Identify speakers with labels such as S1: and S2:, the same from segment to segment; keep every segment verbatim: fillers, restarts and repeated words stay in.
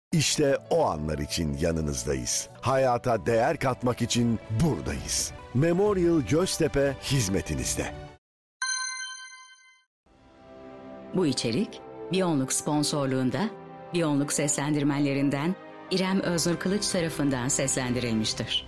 S1: İşte o anlar için yanınızdayız. Hayata değer katmak için buradayız. Memorial Göztepe hizmetinizde.
S2: Bu içerik Biyonluk sponsorluğunda Biyonluk seslendirmenlerinden İrem Öznur Kılıç tarafından seslendirilmiştir.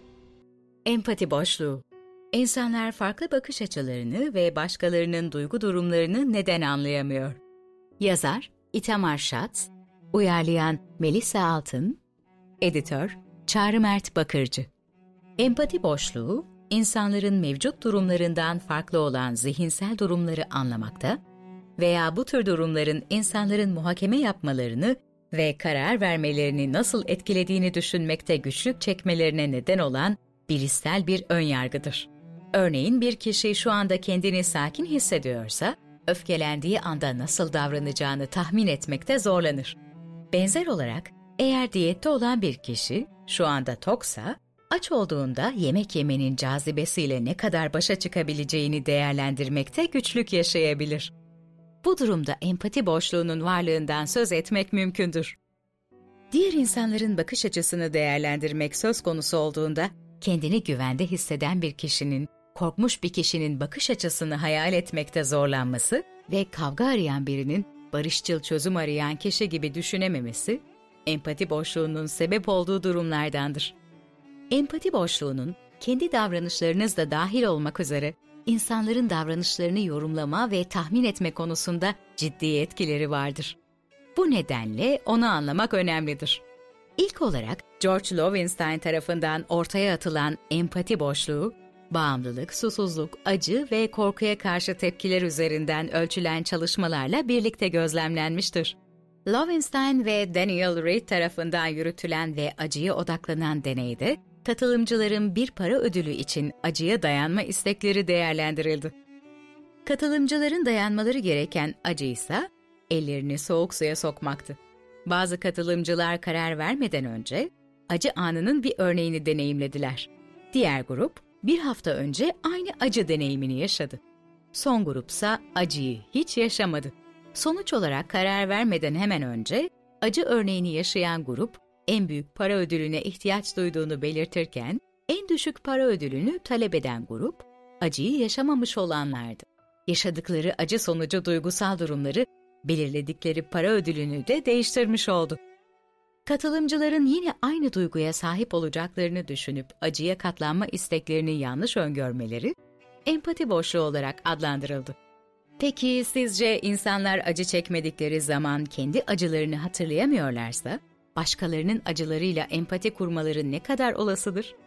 S2: Empati boşluğu. İnsanlar farklı bakış açılarını ve başkalarının duygu durumlarını neden anlayamıyor? Yazar İtamar Schatz, uyarlayan Melisa Altın, editör Çağrı Mert Bakırcı. Empati boşluğu, insanların mevcut durumlarından farklı olan zihinsel durumları anlamakta veya bu tür durumların insanların muhakeme yapmalarını ve karar vermelerini nasıl etkilediğini düşünmekte güçlük çekmelerine neden olan bilişsel bir önyargıdır. Örneğin bir kişi şu anda kendini sakin hissediyorsa, öfkelendiği anda nasıl davranacağını tahmin etmekte zorlanır. Benzer olarak, eğer diyette olan bir kişi şu anda toksa, aç olduğunda yemek yemenin cazibesiyle ne kadar başa çıkabileceğini değerlendirmekte güçlük yaşayabilir. Bu durumda empati boşluğunun varlığından söz etmek mümkündür. Diğer insanların bakış açısını değerlendirmek söz konusu olduğunda, kendini güvende hisseden bir kişinin, korkmuş bir kişinin bakış açısını hayal etmekte zorlanması ve kavga arayan birinin barışçıl çözüm arayan kişi gibi düşünememesi, empati boşluğunun sebep olduğu durumlardandır. Empati boşluğunun, kendi davranışlarınız da dahil olmak üzere, insanların davranışlarını yorumlama ve tahmin etme konusunda ciddi etkileri vardır. Bu nedenle onu anlamak önemlidir. İlk olarak George Loewenstein tarafından ortaya atılan empati boşluğu, bağımlılık, susuzluk, acı ve korkuya karşı tepkiler üzerinden ölçülen çalışmalarla birlikte gözlemlenmiştir. Loewenstein ve Daniel Reid tarafından yürütülen ve acıya odaklanan deneyde, katılımcıların bir para ödülü için acıya dayanma istekleri değerlendirildi. Katılımcıların dayanmaları gereken acı ise ellerini soğuk suya sokmaktı. Bazı katılımcılar karar vermeden önce acı anının bir örneğini deneyimlediler. Diğer grup bir hafta önce aynı acı deneyimini yaşadı. Son grupsa acıyı hiç yaşamadı. Sonuç olarak karar vermeden hemen önce acı örneğini yaşayan grup en büyük para ödülüne ihtiyaç duyduğunu belirtirken en düşük para ödülünü talep eden grup acıyı yaşamamış olanlardı. Yaşadıkları acı sonucu duygusal durumları belirledikleri para ödülünü de değiştirmiş oldu. Katılımcıların yine aynı duyguya sahip olacaklarını düşünüp acıya katlanma isteklerini yanlış öngörmeleri, empati boşluğu olarak adlandırıldı. Peki sizce insanlar acı çekmedikleri zaman kendi acılarını hatırlayamıyorlarsa, başkalarının acılarıyla empati kurmaları ne kadar olasıdır?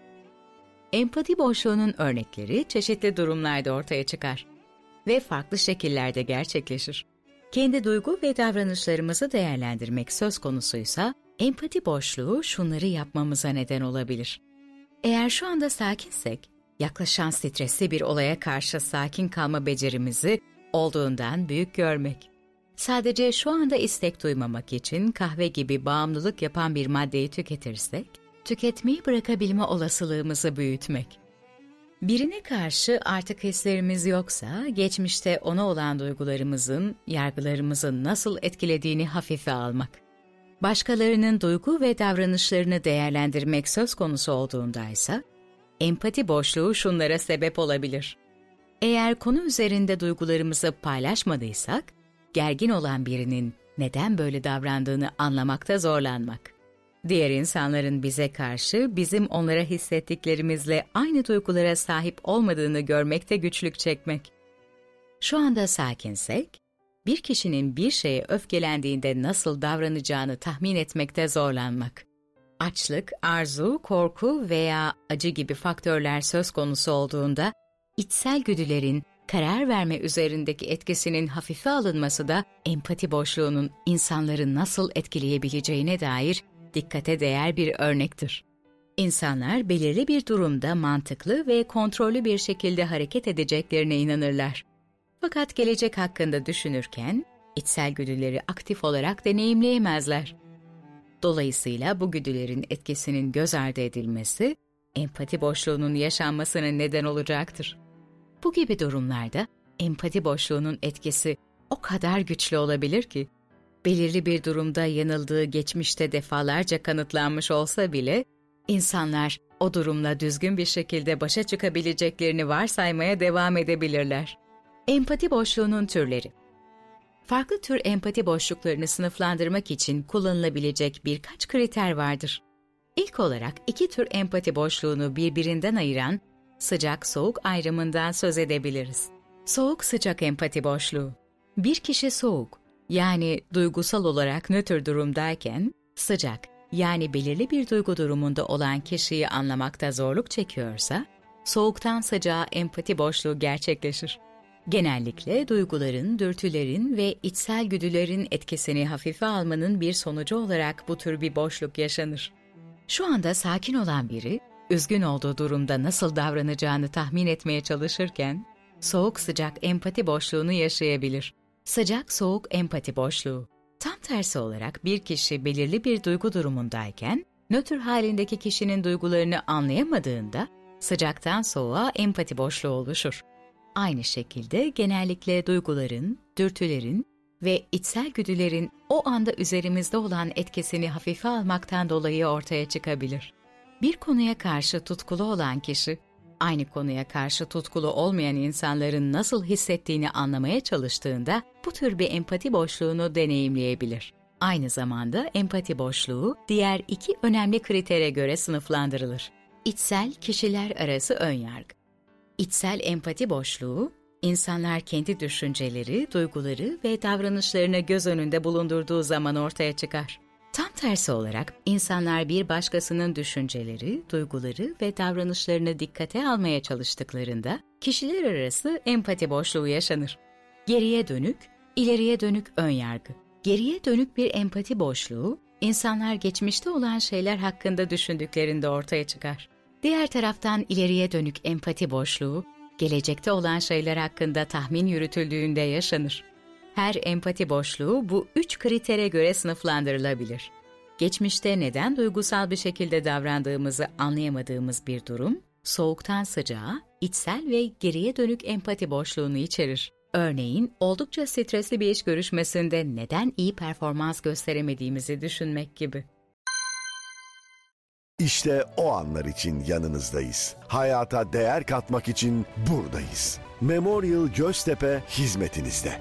S2: Empati boşluğunun örnekleri çeşitli durumlarda ortaya çıkar ve farklı şekillerde gerçekleşir. Kendi duygu ve davranışlarımızı değerlendirmek söz konusuysa, empati boşluğu şunları yapmamıza neden olabilir. Eğer şu anda sakinsek, yaklaşan stresli bir olaya karşı sakin kalma becerimizi olduğundan büyük görmek. Sadece şu anda istek duymamak için kahve gibi bağımlılık yapan bir maddeyi tüketirsek, tüketmeyi bırakabilme olasılığımızı büyütmek. Birine karşı artık hislerimiz yoksa, geçmişte ona olan duygularımızın, yargılarımızın nasıl etkilediğini hafife almak. Başkalarının duygu ve davranışlarını değerlendirmek söz konusu olduğundaysa, empati boşluğu şunlara sebep olabilir. Eğer konu üzerinde duygularımızı paylaşmadıysak, gergin olan birinin neden böyle davrandığını anlamakta zorlanmak. Diğer insanların bize karşı bizim onlara hissettiklerimizle aynı duygulara sahip olmadığını görmekte güçlük çekmek. Şu anda sakinsek, bir kişinin bir şeye öfkelendiğinde nasıl davranacağını tahmin etmekte zorlanmak. Açlık, arzu, korku veya acı gibi faktörler söz konusu olduğunda, içsel güdülerin karar verme üzerindeki etkisinin hafife alınması da empati boşluğunun insanları nasıl etkileyebileceğine dair dikkate değer bir örnektir. İnsanlar belirli bir durumda mantıklı ve kontrollü bir şekilde hareket edeceklerine inanırlar. Fakat gelecek hakkında düşünürken içsel güdüleri aktif olarak deneyimleyemezler. Dolayısıyla bu güdülerin etkisinin göz ardı edilmesi, empati boşluğunun yaşanmasına neden olacaktır. Bu gibi durumlarda empati boşluğunun etkisi o kadar güçlü olabilir ki, Belirli bir durumda yanıldığı geçmişte defalarca kanıtlanmış olsa bile, insanlar o durumla düzgün bir şekilde başa çıkabileceklerini varsaymaya devam edebilirler. Empati boşluğunun türleri. Farklı tür empati boşluklarını sınıflandırmak için kullanılabilecek birkaç kriter vardır. İlk olarak iki tür empati boşluğunu birbirinden ayıran sıcak-soğuk ayrımından söz edebiliriz. Soğuk-sıcak empati boşluğu. Bir kişi soğuk, yani duygusal olarak nötr durumdayken, sıcak, yani belirli bir duygu durumunda olan kişiyi anlamakta zorluk çekiyorsa, soğuktan sıcağa empati boşluğu gerçekleşir. Genellikle duyguların, dürtülerin ve içsel güdülerin etkisini hafife almanın bir sonucu olarak bu tür bir boşluk yaşanır. Şu anda sakin olan biri, üzgün olduğu durumda nasıl davranacağını tahmin etmeye çalışırken, soğuk-sıcak empati boşluğunu yaşayabilir. Sıcak-soğuk empati boşluğu. Tam tersi olarak bir kişi belirli bir duygu durumundayken, nötr halindeki kişinin duygularını anlayamadığında, sıcaktan soğuğa empati boşluğu oluşur. Aynı şekilde genellikle duyguların, dürtülerin ve içsel güdülerin o anda üzerimizde olan etkisini hafife almaktan dolayı ortaya çıkabilir. Bir konuya karşı tutkulu olan kişi, aynı konuya karşı tutkulu olmayan insanların nasıl hissettiğini anlamaya çalıştığında bu tür bir empati boşluğunu deneyimleyebilir. Aynı zamanda empati boşluğu diğer iki önemli kritere göre sınıflandırılır. İçsel kişiler arası önyargı. İçsel empati boşluğu, insanlar kendi düşünceleri, duyguları ve davranışlarını göz önünde bulundurduğu zaman ortaya çıkar. Tam tersi olarak insanlar bir başkasının düşünceleri, duyguları ve davranışlarını dikkate almaya çalıştıklarında kişiler arası empati boşluğu yaşanır. Geriye dönük, ileriye dönük önyargı. Geriye dönük bir empati boşluğu, insanlar geçmişte olan şeyler hakkında düşündüklerinde ortaya çıkar. Diğer taraftan ileriye dönük empati boşluğu, gelecekte olan şeyler hakkında tahmin yürütüldüğünde yaşanır. Her empati boşluğu bu üç kritere göre sınıflandırılabilir. Geçmişte neden duygusal bir şekilde davrandığımızı anlayamadığımız bir durum, soğuktan sıcağa, içsel ve geriye dönük empati boşluğunu içerir. Örneğin, oldukça stresli bir iş görüşmesinde neden iyi performans gösteremediğimizi düşünmek gibi.
S1: İşte o anlar için yanınızdayız. Hayata değer katmak için buradayız. Memorial Göztepe hizmetinizde.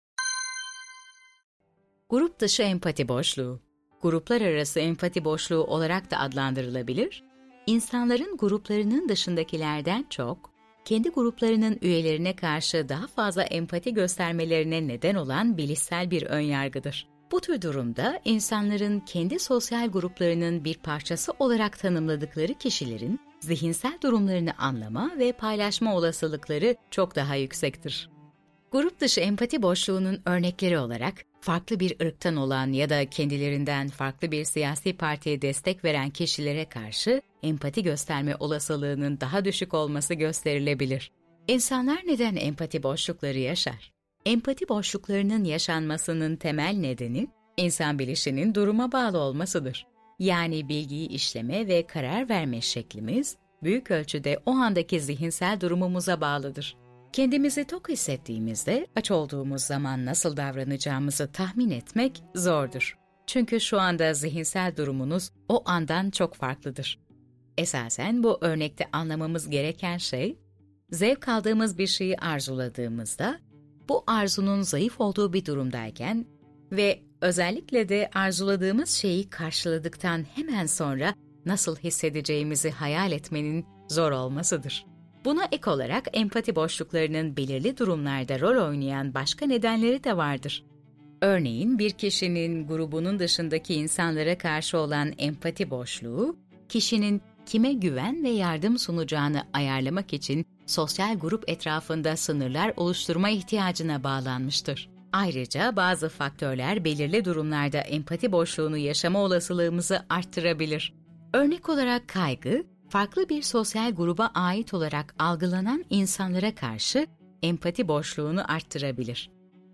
S2: Grup dışı empati boşluğu. Gruplar arası empati boşluğu olarak da adlandırılabilir. İnsanların gruplarının dışındakilerden çok, kendi gruplarının üyelerine karşı daha fazla empati göstermelerine neden olan bilişsel bir önyargıdır. Bu tür durumda insanların kendi sosyal gruplarının bir parçası olarak tanımladıkları kişilerin zihinsel durumlarını anlama ve paylaşma olasılıkları çok daha yüksektir. Grup dışı empati boşluğunun örnekleri olarak farklı bir ırktan olan ya da kendilerinden farklı bir siyasi partiye destek veren kişilere karşı empati gösterme olasılığının daha düşük olması gösterilebilir. İnsanlar neden empati boşlukları yaşar? Empati boşluklarının yaşanmasının temel nedeni, insan bilişinin duruma bağlı olmasıdır. Yani bilgiyi işleme ve karar verme şeklimiz, büyük ölçüde o andaki zihinsel durumumuza bağlıdır. Kendimizi tok hissettiğimizde, aç olduğumuz zaman nasıl davranacağımızı tahmin etmek zordur. Çünkü şu anda zihinsel durumunuz o andan çok farklıdır. Esasen bu örnekte anlamamız gereken şey, zevk aldığımız bir şeyi arzuladığımızda, bu arzunun zayıf olduğu bir durumdayken ve özellikle de arzuladığımız şeyi karşıladıktan hemen sonra nasıl hissedeceğimizi hayal etmenin zor olmasıdır. Buna ek olarak empati boşluklarının belirli durumlarda rol oynayan başka nedenleri de vardır. Örneğin bir kişinin grubunun dışındaki insanlara karşı olan empati boşluğu, kişinin kime güven ve yardım sunacağını ayarlamak için sosyal grup etrafında sınırlar oluşturma ihtiyacına bağlanmıştır. Ayrıca bazı faktörler belirli durumlarda empati boşluğunu yaşama olasılığımızı arttırabilir. Örnek olarak kaygı, farklı bir sosyal gruba ait olarak algılanan insanlara karşı empati boşluğunu arttırabilir.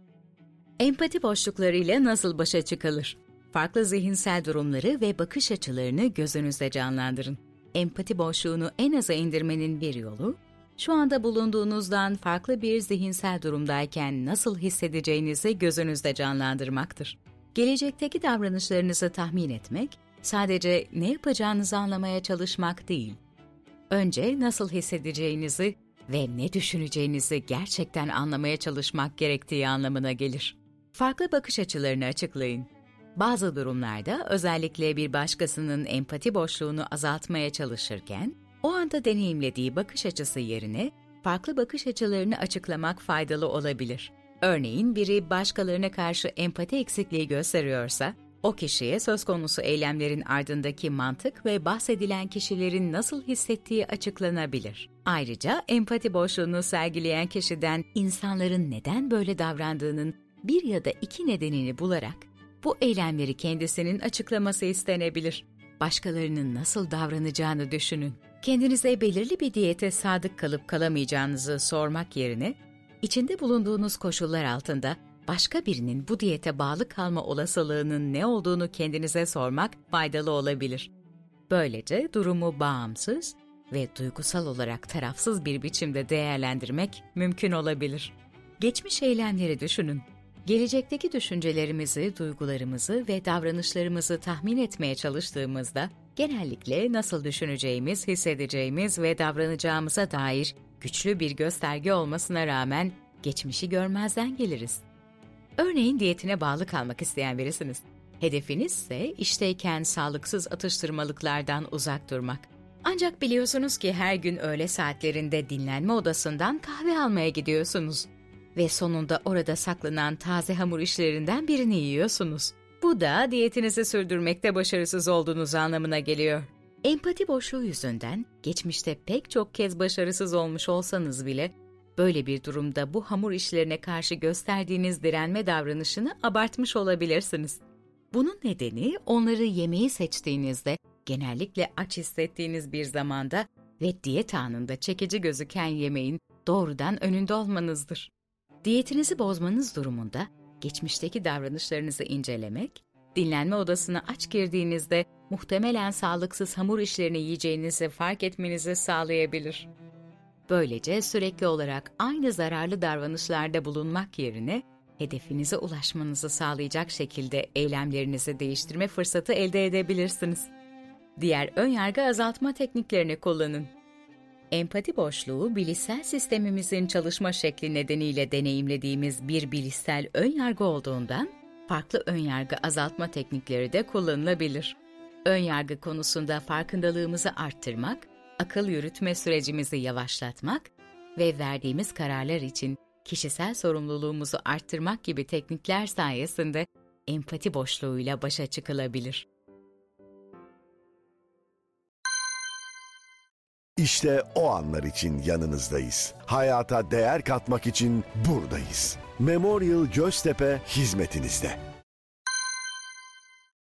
S2: Empati boşluklarıyla nasıl başa çıkılır? Farklı zihinsel durumları ve bakış açılarını gözünüzde canlandırın. Empati boşluğunu en aza indirmenin bir yolu, şu anda bulunduğunuzdan farklı bir zihinsel durumdayken nasıl hissedeceğinizi gözünüzde canlandırmaktır. Gelecekteki davranışlarınızı tahmin etmek, sadece ne yapacağınızı anlamaya çalışmak değil. Önce nasıl hissedeceğinizi ve ne düşüneceğinizi gerçekten anlamaya çalışmak gerektiği anlamına gelir. Farklı bakış açılarını açıklayın. Bazı durumlarda özellikle bir başkasının empati boşluğunu azaltmaya çalışırken, o anda deneyimlediği bakış açısı yerine farklı bakış açılarını açıklamak faydalı olabilir. Örneğin biri başkalarına karşı empati eksikliği gösteriyorsa, o kişiye söz konusu eylemlerin ardındaki mantık ve bahsedilen kişilerin nasıl hissettiği açıklanabilir. Ayrıca empati boşluğunu sergileyen kişiden insanların neden böyle davrandığının bir ya da iki nedenini bularak bu eylemleri kendisinin açıklaması istenebilir. Başkalarının nasıl davranacağını düşünün. Kendinize belirli bir diyete sadık kalıp kalamayacağınızı sormak yerine, içinde bulunduğunuz koşullar altında başka birinin bu diyete bağlı kalma olasılığının ne olduğunu kendinize sormak faydalı olabilir. Böylece durumu bağımsız ve duygusal olarak tarafsız bir biçimde değerlendirmek mümkün olabilir. Geçmiş eylemleri düşünün. Gelecekteki düşüncelerimizi, duygularımızı ve davranışlarımızı tahmin etmeye çalıştığımızda, genellikle nasıl düşüneceğimiz, hissedeceğimiz ve davranacağımıza dair güçlü bir gösterge olmasına rağmen geçmişi görmezden geliriz. Örneğin diyetine bağlı kalmak isteyen birisiniz. Hedefiniz ise işteyken sağlıksız atıştırmalıklardan uzak durmak. Ancak biliyorsunuz ki her gün öğle saatlerinde dinlenme odasından kahve almaya gidiyorsunuz ve sonunda orada saklanan taze hamur işlerinden birini yiyorsunuz. Bu da diyetinizi sürdürmekte başarısız olduğunuz anlamına geliyor. Empati boşluğu yüzünden geçmişte pek çok kez başarısız olmuş olsanız bile, böyle bir durumda bu hamur işlerine karşı gösterdiğiniz direnme davranışını abartmış olabilirsiniz. Bunun nedeni onları yemeği seçtiğinizde, genellikle aç hissettiğiniz bir zamanda ve diyet anında çekici gözüken yemeğin doğrudan önünde olmanızdır. Diyetinizi bozmanız durumunda geçmişteki davranışlarınızı incelemek, dinlenme odasına aç girdiğinizde muhtemelen sağlıksız hamur işlerini yiyeceğinizi fark etmenizi sağlayabilir. Böylece sürekli olarak aynı zararlı davranışlarda bulunmak yerine, hedefinize ulaşmanızı sağlayacak şekilde eylemlerinizi değiştirme fırsatı elde edebilirsiniz. Diğer önyargı azaltma tekniklerini kullanın. Empati boşluğu, bilişsel sistemimizin çalışma şekli nedeniyle deneyimlediğimiz bir bilişsel önyargı olduğundan, farklı önyargı azaltma teknikleri de kullanılabilir. Önyargı konusunda farkındalığımızı arttırmak, akıl yürütme sürecimizi yavaşlatmak ve verdiğimiz kararlar için kişisel sorumluluğumuzu arttırmak gibi teknikler sayesinde empati boşluğuyla başa çıkılabilir.
S1: İşte o anlar için yanınızdayız. Hayata değer katmak için buradayız. Memorial Göztepe hizmetinizde.